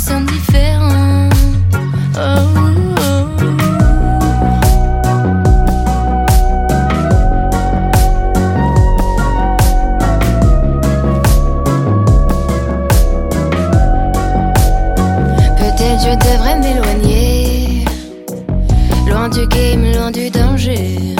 sens différent. Peut-être je devrais m'éloigner, loin du game, loin du danger.